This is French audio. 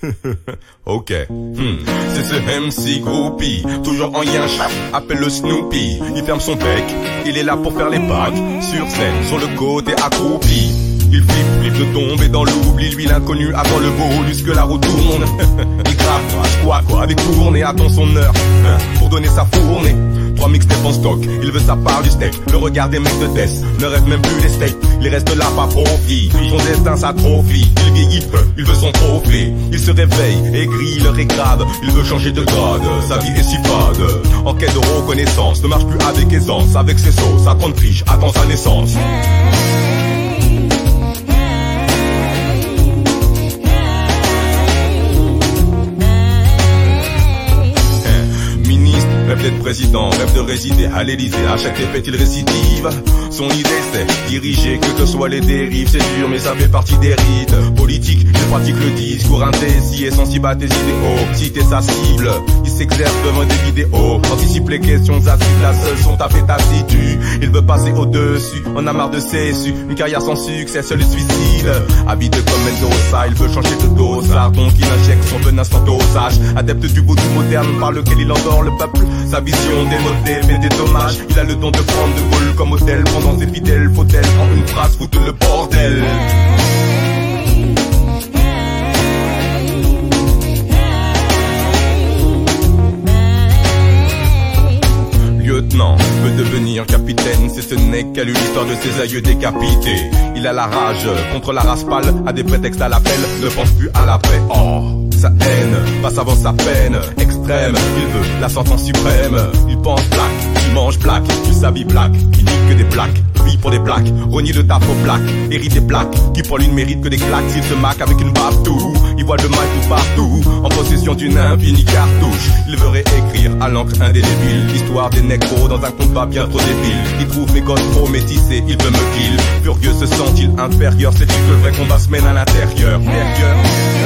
Ok. C'est ce MC groupie, toujours en yinche, appelle le Snoopy. Il ferme son bec, il est là pour faire les bacs. Sur scène, sur le côté accroupi. Il flippe de tomber dans l'oubli. Lui l'inconnu attend le bonus que la roue tourne. Il grave, quoi, détourne et attend son heure pour donner sa fournée. 3 mixtapes en stock, il veut sa part du steak. Le regard des mecs de Death ne rêve même plus des steaks. Il reste là pas profit, son destin s'atrophie. Il vieillit peu, il veut son trophée. Il se réveille, aigri, l'heure est grave. Il veut changer de grade, sa vie est si fade. En quête de reconnaissance, ne marche plus avec aisance. Avec ses sauces, à 30 piges, attend sa naissance. Rêve d'être président, rêve de résider à l'Elysée. À chaque défaite il récidive. Son idée c'est diriger, que ce soit les dérives. C'est dur mais ça fait partie des rites politiques. Il pratique le discours indécis et sensible à tes idéaux. Citer sa cible, il s'exerce devant des vidéos. Anticipe les questions assises, la seule son tapée tacitu. Il veut passer au-dessus, on a marre de cessu. Une carrière sans succès, seul le suicide. Habité comme Mendoza, il veut changer de dosage. Donc il injecte son venin sans dosage. Adepte du vaudou moderne par lequel il endort le peuple. Sa vision démodée fait des dommages. Il a le don de prendre de vol comme hôtel. Pendant ses fidèles fauteuils, en une phrase foutre le bordel. Lieutenant veut devenir capitaine, c'est ce n'est qu'à lui l'histoire de ses aïeux décapités. Il a la rage contre la race pâle, a des prétextes à l'appel, ne pense plus à la paix. Oh, sa haine passe avant sa peine extrême. Il veut la sentence suprême. Il pense black, il mange black, il s'habille black, il nique que des plaques. Lui pour des plaques, renie le taf aux plaques, hérite des plaques, qui pour lui ne mérite que des claques. S'il se maque avec une baffe tout, il voit le mal tout partout, en possession d'une infinie cartouche. Il veut réécrire à l'encre indélébile l'histoire des négros dans un combat bien trop débile. Il trouve mes gosses trop métissés, il veut me kill. Furieux se sent-il inférieur, c'est-il que le vrai combat se mène à l'intérieur.